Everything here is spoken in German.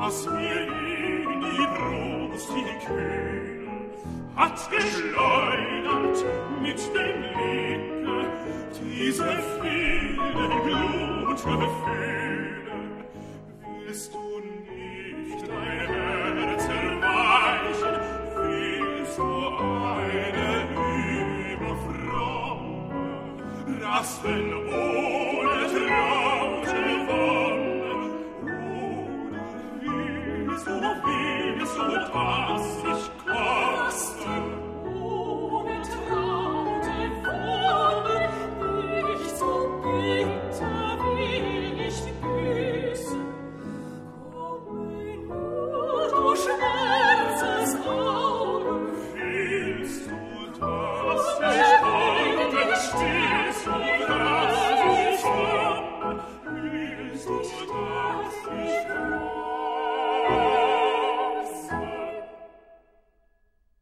was mir in die Brust die Kühl hat geschleudert mit dem Blicke diese viele Glutgefühle. Willst du nicht dein Herz erweichen, willst du eine überfromme Rasten